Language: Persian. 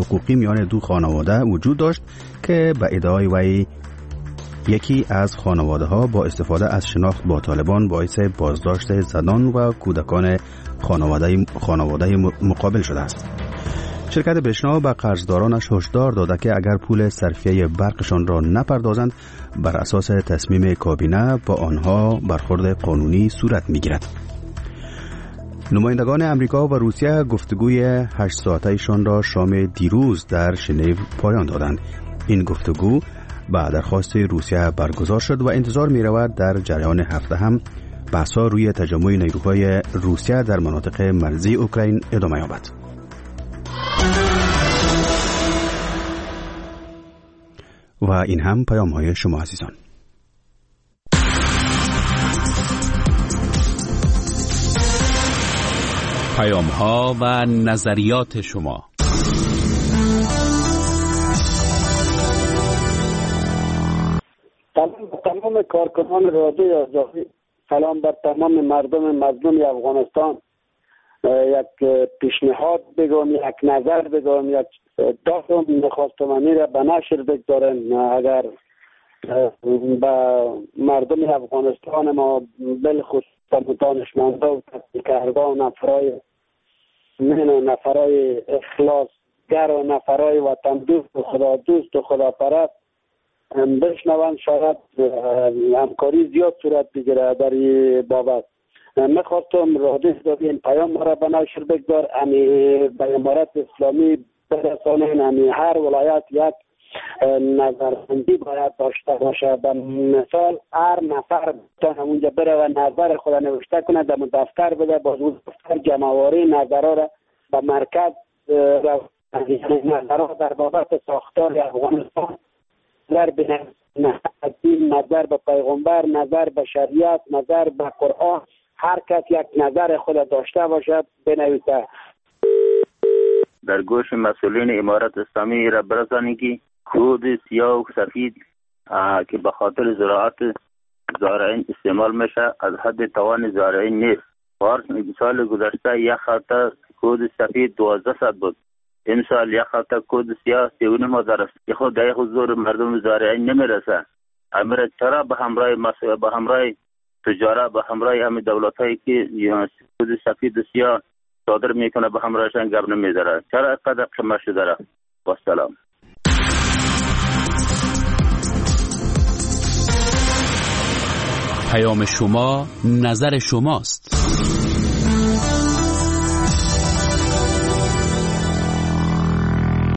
حقوقی میان دو خانواده وجود داشت که به ادعای وی یکی از خانواده ها با استفاده از شناخت با طالبان باعث بازداشت زنان و کودکان خانواده مقابل شده است. شرکت برشنا به قرضدارانش هشدار داده که اگر پول صرفیه برقشان را نپردازند بر اساس تصمیم کابینه با آنها برخورد قانونی صورت میگیرد. نمایندگان امریکا و روسیه گفتگوی 8 ساعته‌شان را شام دیروز در ژنو پایان دادند. این گفتگو به درخواست روسیه برگزار شد و انتظار می رود در جریان هفته هم بحث‌ها روی تجمع نیروهای روسیه در مناطق مرزی اوکراین ادامه یابد. و این هم پیام‌های شما عزیزان. پیام‌ها و نظریات شما. تمام کارکنان رادیو آزادی، سلام بر تمام مردم مظلوم افغانستان. یک پیشنهاد بگم، یک نظر بگم، یک دادم میخواستم امیر به نشر بگذارن. اگر به مردم افغانستان ما بالخصوص دانشمندا و تحقیق‌کاران و نفرای اخلاصگر و نفرای وطن دوست و خدا دوست و خدا پرست بشنوند، شاید همکاری زیاد صورت بگیره در این بابت. میخواستم رادیو این پیام را به نشر بگذار، به امارت اسلامی برسانین. هر ولایت یک نظربندی باید داشته باشه. به مثال هر نفر اونجا بره و نظر خود نوشته کنه، در دفتر بده، باز اون دفتر جمع‌آوری نظرها را به مرکز نظرها در بابت ساختار افغانستان نظر به پیغمبر، نظر به شریعت، نظر به قرآن، هر کس یک نظر خود داشته باشد بنویسه. در گوش مسئولین امارت اسلامی را برسانید که کود سیاه و سفید که به خاطر زراعت زارعین استعمال میشه از حد توان زارعین نیست. پارس سال گذشته یک خطه کود سفید 1200 بود، امسال یک خطه کود سیاه 39,000 است که خود در حضور مردم زارعین نمیرسه. امیر چرا به همراه تجارت، به همراه همه دولتایی که کود سفید و سیاه صادر میکنه به همراهشان گپ نمیذاره؟ چرا اینقدر قمه شده؟ با سلام. پیام شما نظر شماست.